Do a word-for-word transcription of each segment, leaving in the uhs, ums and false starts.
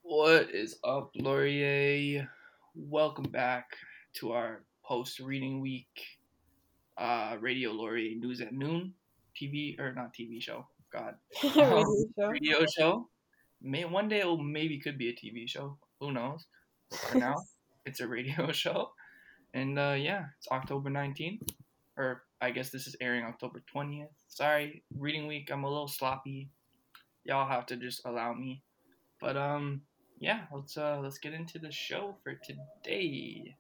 What is up, Laurier? Welcome back to our post reading week uh, Radio Laurier News at Noon T V or not T V show. God, um, Radio show. radio show. May one day it maybe could be a T V show. Who knows? But for now, it's a radio show. And uh, yeah, it's October nineteenth, or I guess this is airing October twentieth. Sorry, reading week. I'm a little sloppy. Y'all have to just allow me. But um, yeah, let's uh let's get into the show for today.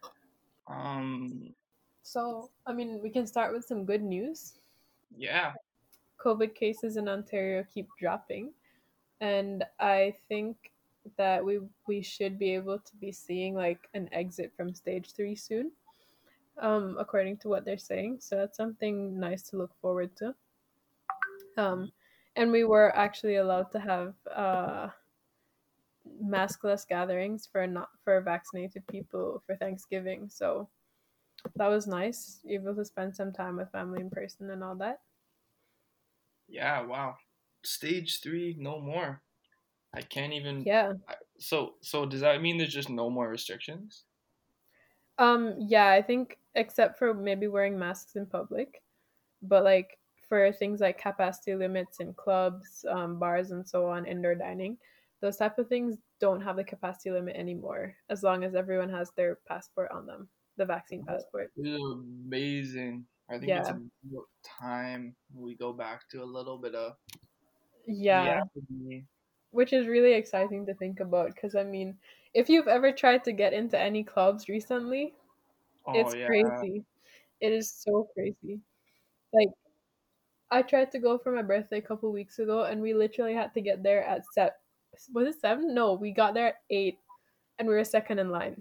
Um, So, I mean, we can start with some good news. yeah, COVID cases in Ontario keep dropping, and I think that we we should be able to be seeing like an exit from stage three soon, um, according to what they're saying. So that's something nice to look forward to. Um, and we were actually allowed to have uh maskless gatherings for not for vaccinated people for Thanksgiving. So that was nice. Able to spend some time with family in person and all that. yeah, wow. Stage three, no more. I can't even. Yeah. I- So so does that mean there's just no more restrictions? Um, yeah, I think except for maybe wearing masks in public, but like for things like capacity limits in clubs, um, bars and so on, indoor dining, those type of things don't have the capacity limit anymore as long as everyone has their passport on them, the vaccine passport. This is amazing. I think it's Yeah. about time we go back to a little bit of Yeah, reality. which is really exciting to think about because I mean, if you've ever tried to get into any clubs recently, Oh it's yeah, crazy. It is so crazy. Like I tried to go for my birthday a couple weeks ago, and we literally had to get there at set. Was it seven? No, we got there at eight, and we were second in line.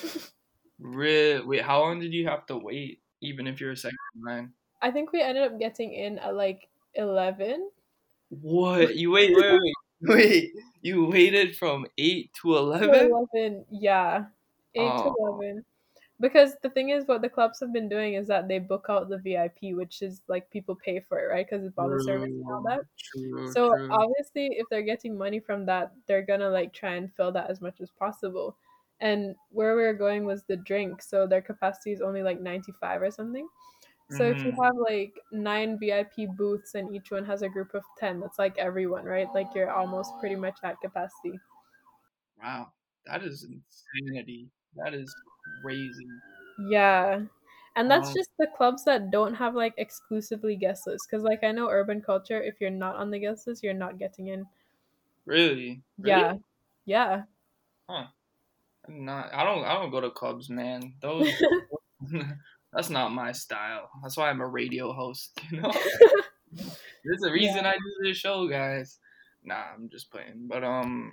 Re- wait, how long did you have to wait? Even if you're a second in line? I think we ended up getting in at like eleven. What? You wait, wait, wait, wait. You waited from eight to To eleven? eleven, yeah, eight to Oh, eleven. Because the thing is, what the clubs have been doing is that they book out the V I P, which is like people pay for it, right? Because it's bottle service and all true, that. true, So true. obviously, if they're getting money from that, they're gonna like try and fill that as much as possible. And where we were going was the drink, so their capacity is only like ninety-five or something. So if you Mm-hmm. have like nine V I P booths and each one has a group of ten, that's like everyone, right? Like you're almost pretty much at capacity. Wow, that is insanity. That is crazy. Yeah. And that's Um, just the clubs that don't have like exclusively guest lists. Because like I know urban culture, if you're not on the guest list, you're not getting in. really, Yeah. really? Yeah. Huh? I'm not. I don't. I don't go to clubs, man. Those. That's not my style. That's why I'm a radio host. You know. There's a Yeah. reason I do this show, guys. Nah, I'm just playing. But um,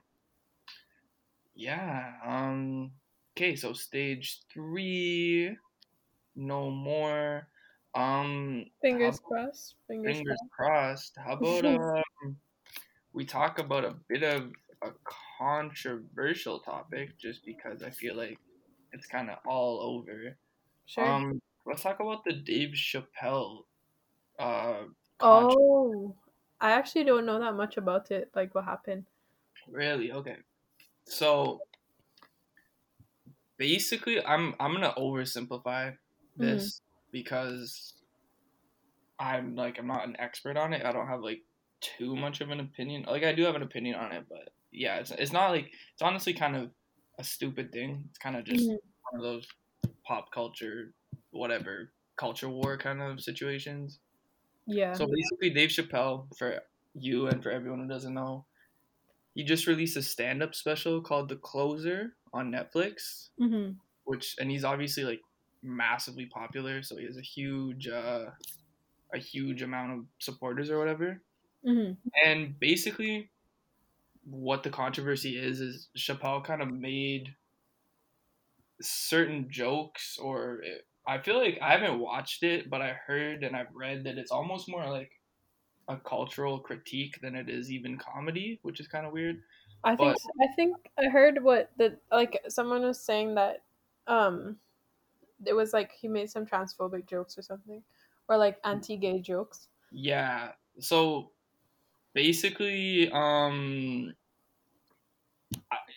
yeah. Um. Okay, so stage three, no more. Um, how Fingers crossed. Fingers fingers crossed. How about crossed. um, we talk about a bit of a controversial topic, just because I feel like it's kind of all over. Sure. Um, let's talk about the Dave Chappelle uh controversy. Oh, I actually don't know that much about it. Like what happened. Really? Okay. So basically, I'm I'm gonna oversimplify Mm-hmm. this because I'm like I'm not an expert on it. I don't have like too much of an opinion. Like I do have an opinion on it, but yeah, it's it's not like it's honestly kind of a stupid thing. It's kind of just Mm-hmm. one of those pop culture, whatever culture war kind of situations. Yeah. So basically, Dave Chappelle, for you and for everyone who doesn't know, he just released a stand-up special called The Closer on Netflix, Mm-hmm. which and he's obviously like massively popular, so he has a huge uh a huge amount of supporters or whatever. Mm-hmm. And basically what the controversy is is Chappelle kind of made certain jokes or it, I feel like I haven't watched it, but I heard and I've read that it's almost more like a cultural critique than it is even comedy, which is kind of weird. I think But s- I think I heard what the like someone was saying that um it was like he made some transphobic jokes or something or like anti-gay jokes. yeah, so basically, um,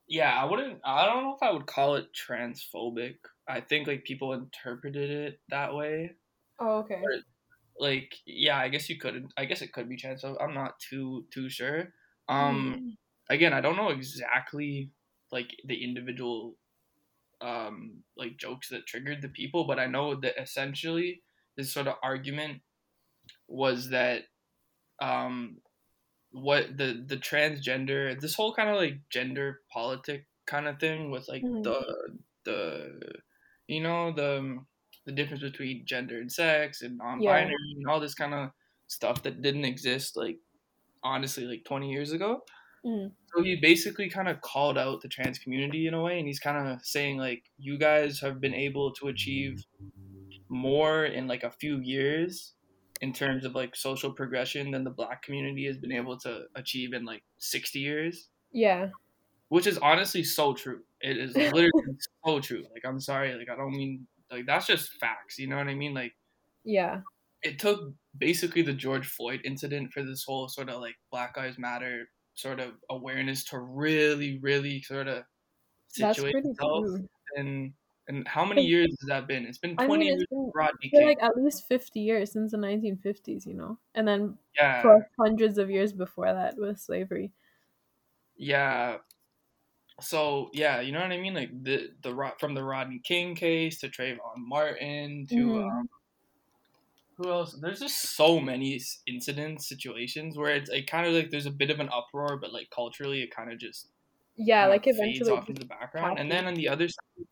Yeah, I wouldn't. I don't know if I would call it transphobic. I think like people interpreted it that way. Oh, okay. Or, like, yeah, I guess you could. I guess it could be transphobic. I'm not too too sure. Um, Mhm. again, I don't know exactly like the individual um like jokes that triggered the people, but I know that essentially this sort of argument was that um what the the transgender, this whole kind of like gender politic kind of thing with like Mhm. the the you know the the difference between gender and sex and Yeah. non-binary and all this kind of stuff that didn't exist like honestly like twenty years ago. Mhm. So he basically kind of called out the trans community in a way, and he's kind of saying like you guys have been able to achieve more in like a few years in terms of like social progression than the black community has been able to achieve in like sixty years, Yeah. which is honestly so true. It is literally so true. Like I'm sorry, like I don't mean like that's just facts, you know what I mean? Like Yeah. it took basically the George Floyd incident for this whole sort of like Black Lives Matter sort of awareness to really really sort of That's situate pretty itself. true. and and how many 'Cause, years has that been? It's been I twenty mean, years it's of been Rodney for King. like at least fifty years since the nineteen fifties, you know, and then Yeah, for hundreds of years before that with slavery. yeah. So yeah, you know what I mean? Like the the Rod- from the Rodney King case to Trayvon Martin to uh, Hmm. who else? There's just so many s- incidents, situations where it's like kind of like there's a bit of an uproar, but like culturally it kind of just Yeah, kind of like fades eventually it off just into the background. And then passes. on the other side,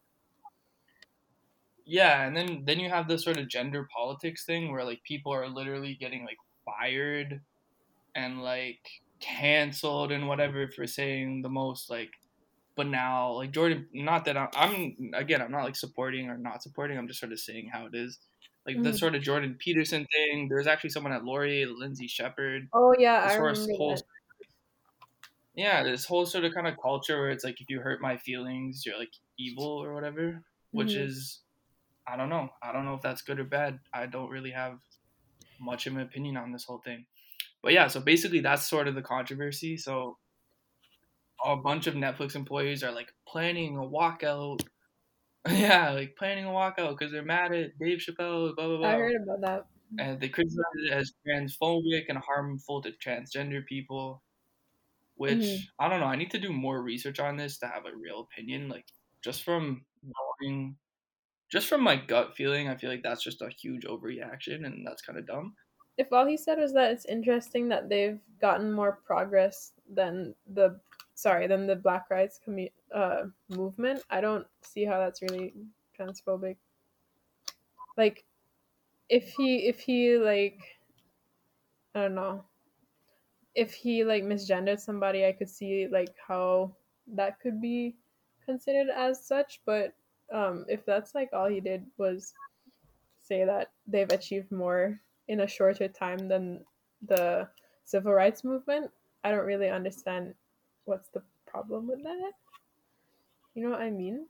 yeah, and then then you have this sort of gender politics thing where like people are literally getting like fired and like canceled and whatever for saying the most like banal like Jordan. Not that I'm, I'm again, I'm not like supporting or not supporting. I'm just sort of saying how it is. Like the Mhm. sort of Jordan Peterson thing. There's actually someone at Laurier, Lindsay Shepherd. Oh yeah, I This sort of remember whole that. yeah, this whole sort of kind of culture where it's like if you hurt my feelings, you're like evil or whatever. Which Hmm. is I don't know. I don't know if that's good or bad. I don't really have much of an opinion on this whole thing. But yeah, so basically that's sort of the controversy. So a bunch of Netflix employees are like planning a walkout. Yeah, like planning a walkout because they're mad at Dave Chappelle, blah blah I blah, heard about that. and they criticize it as transphobic and harmful to transgender people. Hmm. Which I don't know. I need to do more research on this to have a real opinion. Like just from knowing, just from my gut feeling, I feel like that's just a huge overreaction, and that's kind of dumb. If all he said was that it's interesting that they've gotten more progress than the sorry than the Black Rights commu- uh, movement, I don't see how that's really transphobic. Like if he if he like I don't know if he like misgendered somebody, I could see like how that could be considered as such. But um, if that's like all he did was say that they've achieved more in a shorter time than the civil rights movement, I don't really understand what's the problem with that. You know what I mean?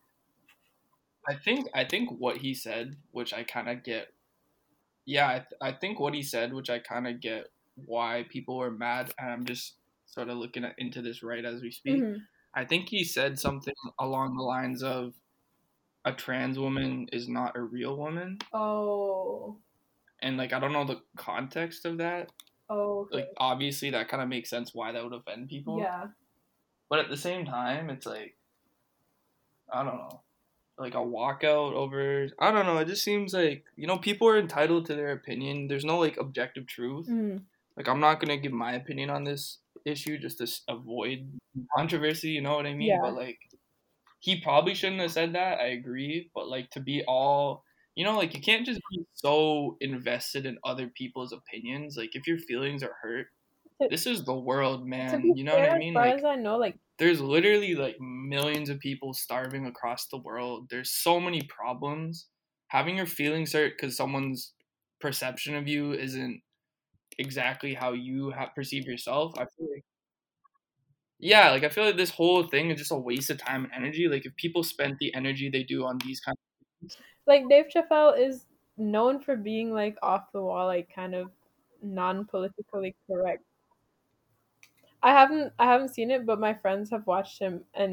I think I think what he said, which I kind of get. Yeah, I, th- I think what he said, which I kind of get why people were mad, and I'm just sort of looking at, into this right as we speak. Hmm. I think he said something along the lines of a trans woman is not a real woman, Oh, and like I don't know the context of that. okay. Like obviously that kind of makes sense why that would offend people, Yeah. but at the same time, it's like I don't know, like a walkout over. I don't know. It just seems like you know people are entitled to their opinion. There's no like objective truth. Mm. Like I'm not gonna give my opinion on this issue just to s- avoid controversy. You know what I mean? Yeah. But like he probably shouldn't have said that. I agree. But like to be all, you know, like you can't just be so invested in other people's opinions. Like if your feelings are hurt, To, this is the world, to man. be You know what I fair, as mean? far Like as I know, like there's literally like millions of people starving across the world. There's so many problems. Having your feelings hurt because someone's perception of you isn't exactly how you have perceive yourself. I feel like yeah, like I feel like this whole thing is just a waste of time and energy. Like if people spent the energy they do on these kind of things. like Dave Chappelle is known for being like off the wall, like kind of non politically correct. I haven't I haven't seen it, but my friends have watched him, and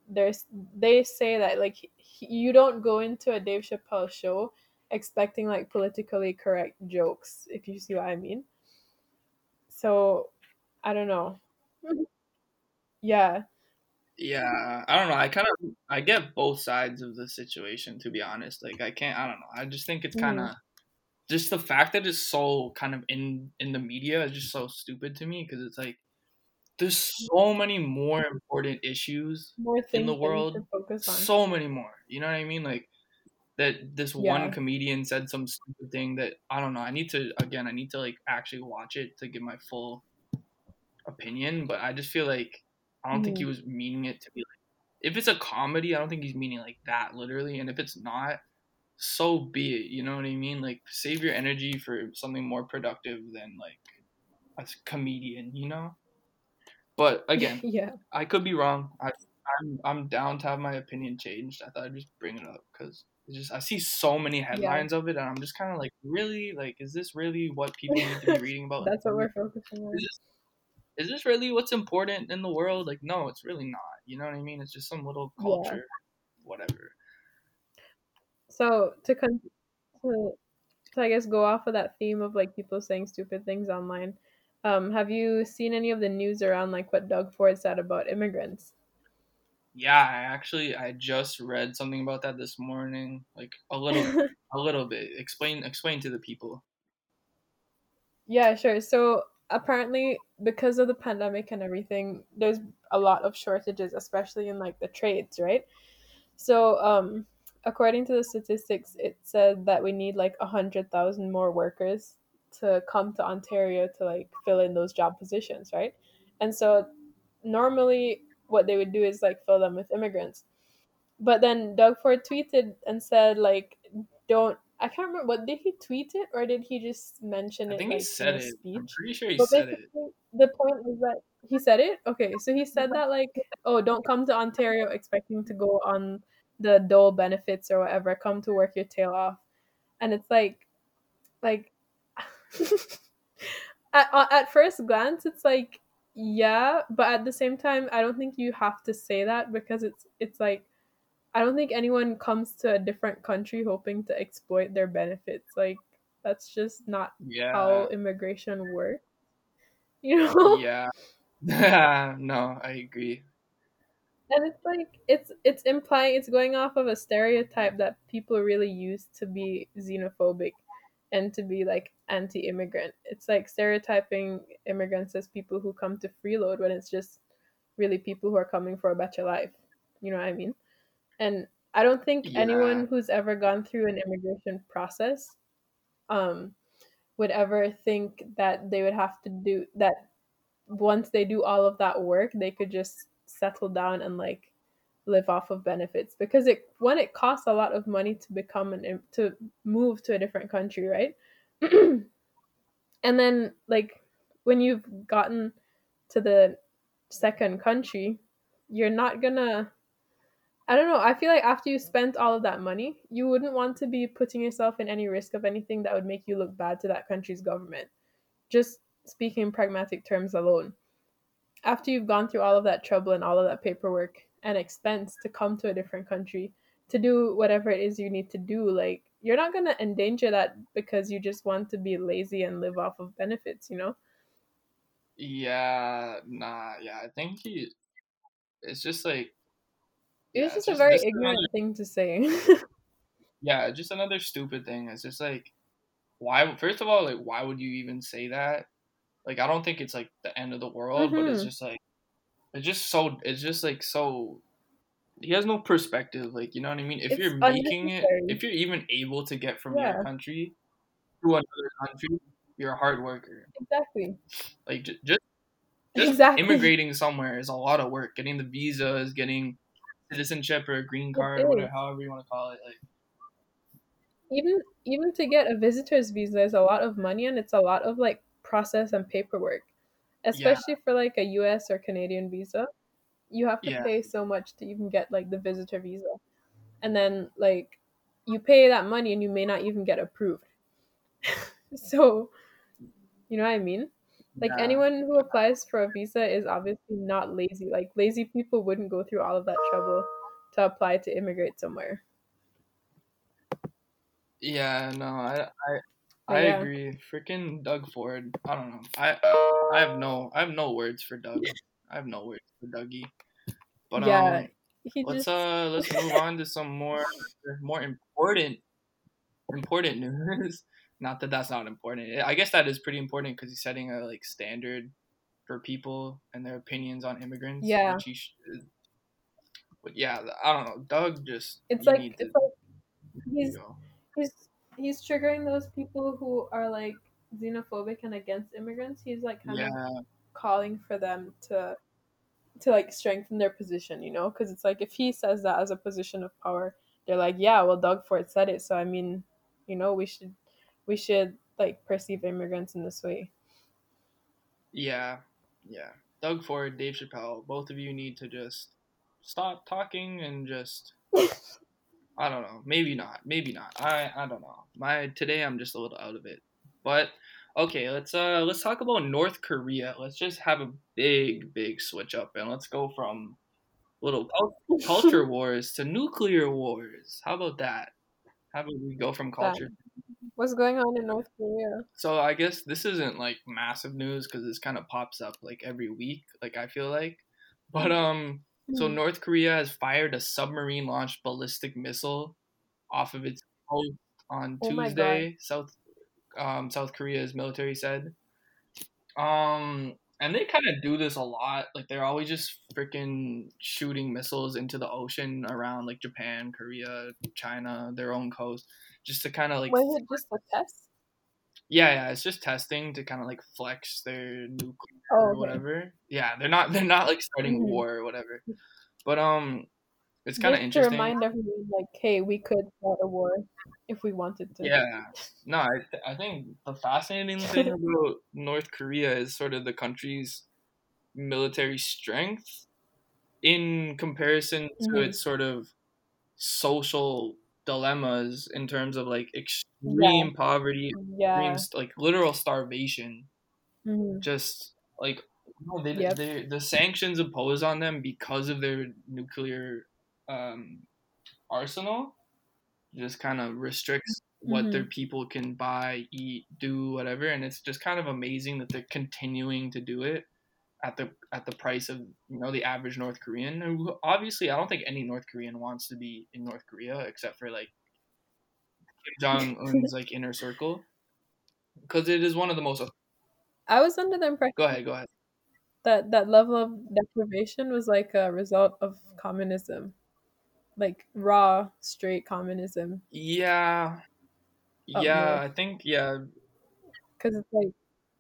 there's they say that like he, you don't go into a Dave Chappelle show expecting like politically correct jokes, if you see what I mean. So I don't know. Yeah. Yeah, I don't know. I kind of I get both sides of the situation, to be honest. Like I can't. I don't know. I just think it's kind Mhm. of just the fact that it's so kind of in in the media is just so stupid to me because it's like there's so many more important issues More in the things they need to world, focus on. so many more. You know what I mean? Like that this one Yeah. comedian said some stupid thing that I don't know. I need to again. I need to like actually watch it to give my full opinion. But I just feel like I don't think he Mhm. was meaning it to be like. If it's a comedy, I don't think he's meaning like that literally. And if it's not, so be it. You know what I mean? Like save your energy for something more productive than like a comedian. You know. But again, Yeah. I could be wrong. I, I'm I'm down to have my opinion changed. I thought I'd just bring it up because it's just I see so many Yeah. headlines of it, and I'm just kind of like, really, like, is this really what people need to be reading about? That's what Is we're focusing on. this is this really what's important in the world? Like, no, it's really not. You know what I mean? It's just some little Yeah. culture, whatever. So to con- to, to I guess go off of that theme of like people saying stupid things online. Um, have you seen any of the news around like what Doug Ford said about immigrants? Yeah, I actually I just read something about that this morning, like a little a little bit. Explain explain to the people. Yeah, sure. So apparently, because of the pandemic and everything, there's a lot of shortages, especially in like the trades, right? So, um, according to the statistics, it said that we need like a hundred thousand more workers to come to Ontario to like fill in those job positions, right? And so, normally, what they would do is like fill them with immigrants. But then Doug Ford tweeted and said like, "Don't." I can't remember. What did he tweet it or did he just mention I it think he like in said a it. I'm speech? pretty sure he But said it. basically, the point is that he said it. Okay, so he said that like, "Oh, don't come to Ontario expecting to go on the dole benefits or whatever. Come to work your tail off." And it's like, like, at at first glance, it's like, yeah, but at the same time, I don't think you have to say that because it's it's like I don't think anyone comes to a different country hoping to exploit their benefits. Like that's just not how Yeah, immigration works, you know? yeah. No, I agree. And it's like it's it's implying it's going off of a stereotype that people really use to be xenophobic and to be like anti-immigrant. It's like stereotyping immigrants as people who come to freeload when it's just really people who are coming for a better life. You know what I mean? And I don't think Yeah, anyone who's ever gone through an immigration process um, would ever think that they would have to do that once they do all of that work, they could just settle down and like live off of benefits because it one it costs a lot of money to become an im- to move to a different country, right? And then like when you've gotten to the second country, you're not gonna I don't know. I feel like after you spent all of that money, you wouldn't want to be putting yourself in any risk of anything that would make you look bad to that country's government. Just speaking in pragmatic terms alone. After you've gone through all of that trouble and all of that paperwork and expense to come to a different country to do whatever it is you need to do, like you're not going to endanger that because you just want to be lazy and live off of benefits, you know? yeah, nah, yeah. I think he. It's just like, It was yeah, it's just a just very this is another, ignorant thing to say. yeah, just another stupid thing. It's just like, why? First of all, like, why would you even say that? Like, I don't think it's like the end of the world, but it's Mhm. just like, it's just so, it's just like so. He has no perspective. Like, you know what I mean? If It's you're making it, unnecessary. if you're even able to get from your Yeah, country to another country, you're a hard worker. exactly. Like, j- just just Exactly. immigrating somewhere is a lot of work. Getting the visas, getting citizenship or a green It card, whatever, is. however you want to call it. Like, Even even to get a visitor's visa is a lot of money and it's a lot of like process and paperwork. yeah, Especially for like a U S or Canadian visa. You have to yeah, pay so much to even get like the visitor visa. And then like you pay that money and you may not even get approved. So, you know what I mean? Like Yeah. anyone who applies for a visa is obviously not lazy. Like lazy people wouldn't go through all of that trouble to apply to immigrate somewhere. Yeah, no, I I But I yeah, agree. Freaking Doug Ford. I don't know. I I have no I have no words for Doug. I have no words for Dougie. But yeah, um he let's just uh let's move on to some more more important important news. Not that that's not important. I guess that is pretty important because he's setting a like standard for people and their opinions on immigrants, yeah. which he sh- but yeah, I don't know. Doug just It's you like need to it's like he's go. he's he's triggering those people who are like xenophobic and against immigrants. He's like kind of Yeah, calling for them to to like strengthen their position, you know? Because it's like if he says that as a position of power, they're like, yeah, well, Doug Ford said it, so I mean, you know, we should we should like perceive immigrants in this way. yeah, yeah. Doug Ford, Dave Chappelle, both of you need to just stop talking and just I don't know. Maybe not. Maybe not. I I don't know. My today I'm just a little out of it. But okay, let's uh let's talk about North Korea. Let's just have a big big switch up and let's go from little cul- culture wars to nuclear wars. How about that? How about we go from culture? Damn. What's going on in North Korea? So I guess this isn't like massive news because this kind of pops up like every week. Like I feel like, but um, so Mm. North Korea has fired a submarine launched ballistic missile off of its coast on Oh my god. Tuesday. South um South Korea's military said. Um, and they kind of do this a lot. Like they're always just freaking shooting missiles into the ocean around like Japan, Korea, China, their own coast, just to kind of like Was it just a test? yeah, yeah, it's just testing to kind of like flex their nuclear Oh, or okay. whatever. Yeah, they're not they're not like starting Hmm. war or whatever. But um, it's kind of Just to interesting. remind everyone, like, hey, we could start a war if we wanted to. Yeah, no, I th- I think the fascinating thing about North Korea is sort of the country's military strength in comparison to Hmm. its sort of social dilemmas in terms of like Yeah, extreme poverty, extreme yeah. st- like literal starvation. Hmm. Just like no, they Yep. they the sanctions imposed on them because of their nuclear um, arsenal just kind of restricts what their Hmm. people can buy, eat, do whatever, and it's just kind of amazing that they're continuing to do it at the at the price of you know the average North Korean. Who obviously, I don't think any North Korean wants to be in North Korea except for like Kim Jong Un's like inner circle because it is one of the most. I was under the impression Go ahead, go ahead. that that level of deprivation was like a result of communism, like raw, straight communism Yeah, up yeah, north. I think yeah, Because it's like,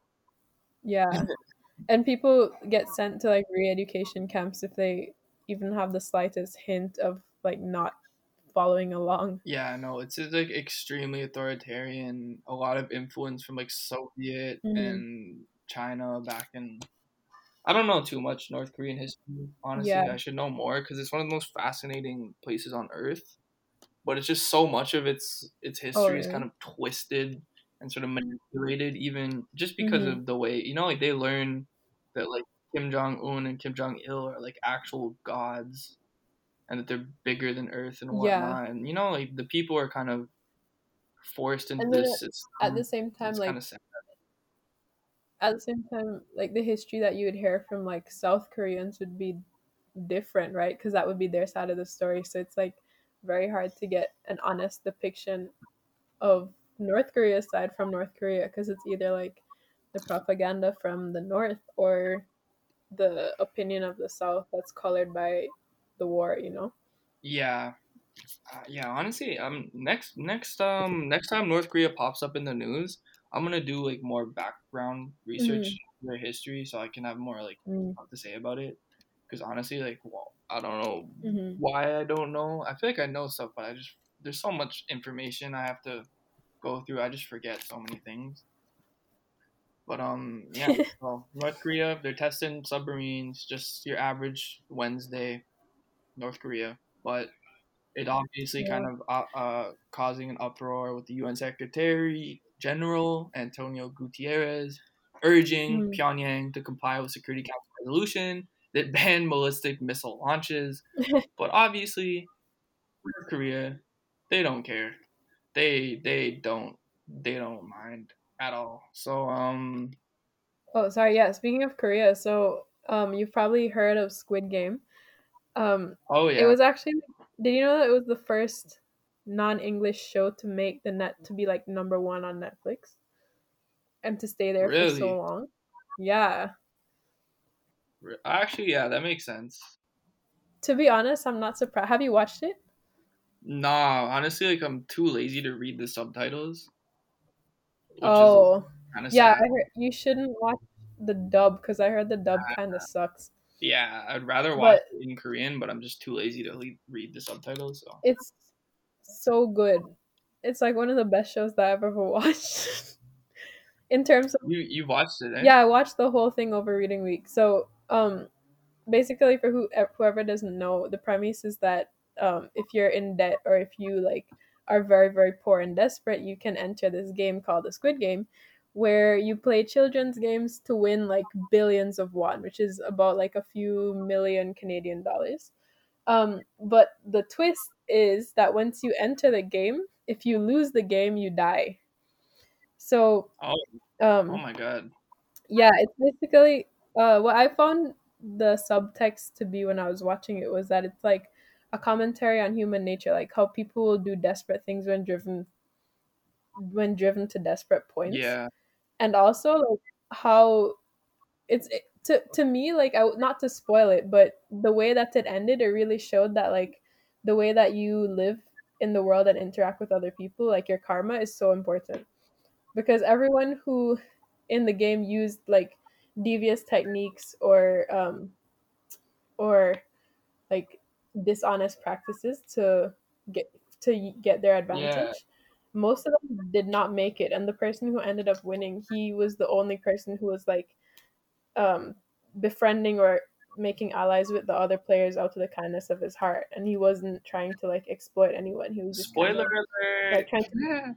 yeah. And people get sent to like re-education camps if they even have the slightest hint of like not following along. yeah. No, it's just, like extremely authoritarian. A lot of influence from like Soviet Hmm. and China back in. I don't know too much North Korean history. Yeah. Honestly, I should know more because it's one of the most fascinating places on earth. But it's just so much of its its Oh, history is kind really? of twisted and sort of manipulated, even just because Hmm. of the way you know, like they learn that like Kim Jong Un and Kim Jong Il are like actual gods and that they're bigger than Earth and Yeah. whatnot. And you know, like the people are kind of forced into And then this at the system. same time, It's kind like of sad. at the same time, like the history that you would hear from like South Koreans would be different, right? Because that would be their side of the story. So it's like very hard to get an honest depiction of North Korea's side from North Korea because it's either like the propaganda from the North or the opinion of the South that's colored by the war, you know? Yeah, uh, yeah. Honestly, um, next next um next time North Korea pops up in the news, I'm gonna do like more background research Mm-hmm. in their history so I can have more like Mm-hmm. stuff to say about it. Because honestly, like, well, I don't know Mm-hmm. why I don't know. I feel like I know stuff, but I just there's so much information I have to go through. I just forget so many things. But um, yeah. Well, North Korea, they're testing submarines, just your average Wednesday, North Korea. But it obviously kind Yeah. of uh, uh causing an uproar with the U N Secretary General Antonio Gutierrez urging Mm. Pyongyang to comply with Security Council resolution that banned ballistic missile launches. But obviously, North Korea, they don't care. They they don't they don't mind at all. So um Oh, sorry. Yeah, speaking of Korea, so um, you've probably heard of Squid Game. Um, oh it yeah, was actually. Did you know that it was the first non-English show to make the net to be like number one on Netflix and to stay there for so really. long? Yeah. Re- Actually, yeah, that makes sense. To be honest, I'm not surprised. Have you watched it? Nah, honestly, like I'm too lazy to read the subtitles, which is Oh, kind of yeah. sad. I heard you shouldn't watch the dub because I heard the dub kind of sucks. Yeah, I'd rather watch But it in Korean, but I'm just too lazy to le- read the subtitles. So it's so good. It's like one of the best shows that I've ever watched. In terms of you you watched it, eh? yeah, I watched the whole thing over reading week. So um basically for who whoever doesn't know, the premise is that um if you're in debt or if you like are very very poor and desperate, you can enter this game called the Squid Game, where you play children's games to win like billions of won, which is about like a few million Canadian dollars. Um, but the twist is that once you enter the game, if you lose the game, you die. So, Oh, oh um, my god. yeah, it's basically uh, what I found the subtext to be when I was watching it was that it's like a commentary on human nature, like how people will do desperate things when driven when driven to desperate points, Yeah, and also like how it's it, to to me like I not to spoil it, but the way that it ended, it really showed that like the way that you live in the world and interact with other people, like your karma is so important because everyone who in the game used like devious techniques or um or like dishonest practices to get to get their yeah. advantage, most of them did not make it, and the person who ended up winning, he was the only person who was like um, befriending or making allies with the other players out of the kindness of his heart, and he wasn't trying to like exploit anyone. He was just kind Spoiler of alert. like trying to.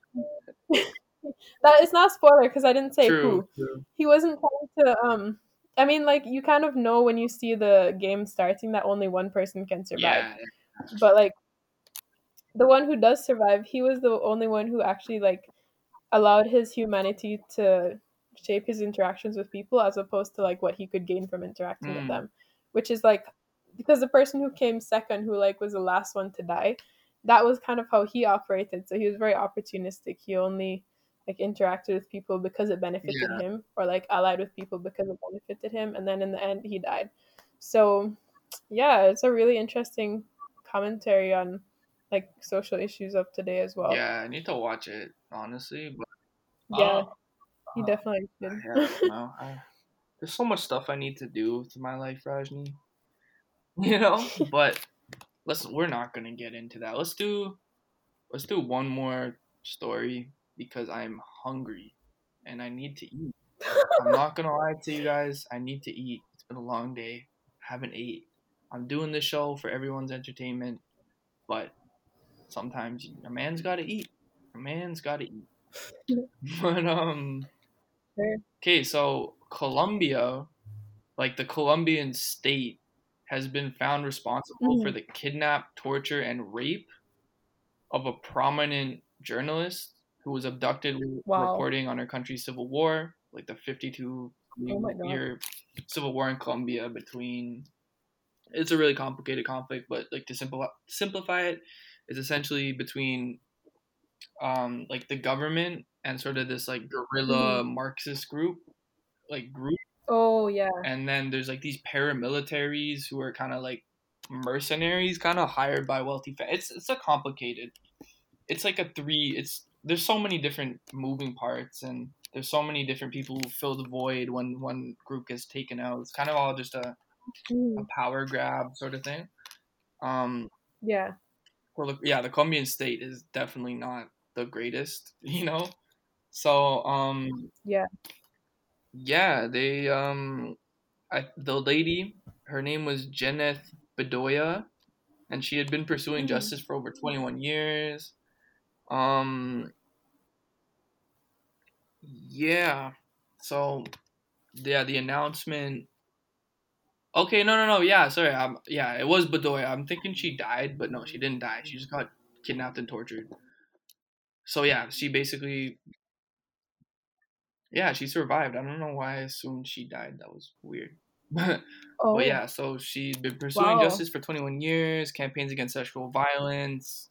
That it's not spoiler because I didn't say True, who. true. He wasn't trying to. Um, I mean, like you kind of know when you see the game starting that only one person can survive, Yeah, but like the one who does survive, he was the only one who actually like allowed his humanity to shape his interactions with people as opposed to like what he could gain from interacting with mm, them, which is like because the person who came second, who like was the last one to die, that was kind of how he operated. So he was very opportunistic. He only like interacted with people because it benefited yeah, him, or like allied with people because it benefited him, and then in the end he died. So yeah, it's a really interesting commentary on like social issues of today as well. yeah. I need to watch it honestly, but Yeah, uh, you uh definitely should. yeah, I don't know. I, there's so much stuff I need to do with my life, Rajni. You know, but let's. We're not gonna get into that. Let's do. Let's do one more story because I'm hungry and I need to eat. I'm not gonna lie to you guys. I need to eat. It's been a long day. I haven't ate. I'm doing this show for everyone's entertainment, but sometimes a man's gotta eat. A man's gotta eat. But um, Sure. okay. So Colombia, like the Colombian state, has been found responsible for Mhm. the kidnap, torture, and rape of a prominent journalist who was abducted Wow. reporting on her country's civil war, like the fifty-two Oh my god. year civil war in Colombia between. It's a really complicated conflict, but like to simplify simplify it, is essentially between um like the government and sort of this like Mhm. guerrilla Marxist group, like group, Oh yeah. and then there's like these paramilitaries who are kind of like mercenaries, kind of hired by wealthy. Fa- it's it's a complicated it's like a three it's there's so many different moving parts and there's so many different people who fill the void when one group gets taken out. It's kind of all just a, a Mhm. power grab sort of thing. um Yeah. well the, yeah, the Colombian state is definitely not the greatest, you know. So um Yeah. yeah, they um I, the lady, her name was Jeneth Bedoya, and she had been pursuing Mhm. justice for over twenty-one years. um Yeah. So yeah, the announcement. Okay, no, no, no. Yeah, sorry. Um, yeah, it was Bedoya. I'm thinking she died, but no, she didn't die. She just got kidnapped and tortured. So yeah, she basically, yeah, she survived. I don't know why I assumed she died. That was weird. But Oh, yeah, so she's been pursuing wow. justice for twenty-one years, campaigns against sexual violence.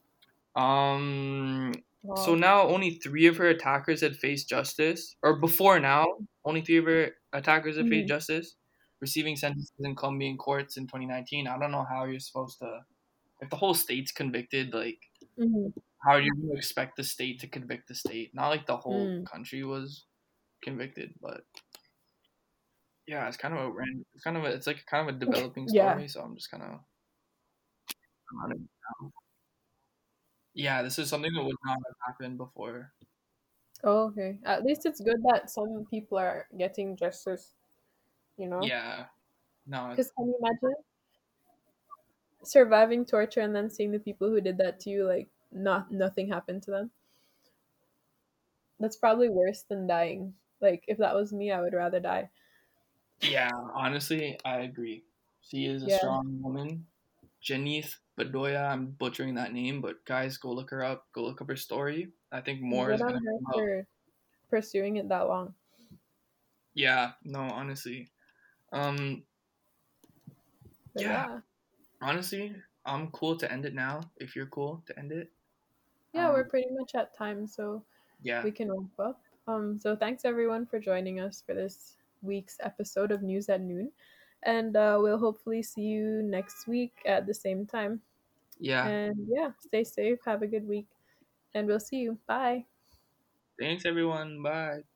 Um, so Wow. now only three of her attackers had faced justice, or before now, only three of her attackers have faced Mhm. justice, receiving sentences in Colombian courts in twenty nineteen. I don't know how you're supposed to, if the whole state's convicted, like, Mhm. how are you going to expect the state to convict the state? Not like the whole Mm. country was convicted, but yeah, it's kind of a random, it's kind of a, it's like kind of a developing Yeah. story, so I'm just kind of on it now. Yeah, this is something that would not have happened before. Oh, okay. At least it's good that some people are getting justice, you know? Yeah, no, it's, Because can you imagine surviving torture and then seeing the people who did that to you, like, not nothing happened to them? That's probably worse than dying. Like, if that was me, I would rather die. yeah, honestly, I agree. She is a Yeah. strong woman. Janith Bedoya, I'm butchering that name, but guys, go look her up. Go look up her story. I think more Good is on gonna her come out. for pursuing it that long. Yeah, no, honestly. Um, But yeah, yeah. honestly, I'm cool to end it now. If you're cool to end it, Yeah, we're um, pretty much at time, so yeah, we can wrap up. Um, so thanks everyone for joining us for this week's episode of News at Noon. And uh, we'll hopefully see you next week at the same time. yeah. And yeah, stay safe, have a good week, and we'll see you. Bye. Thanks, everyone. Bye.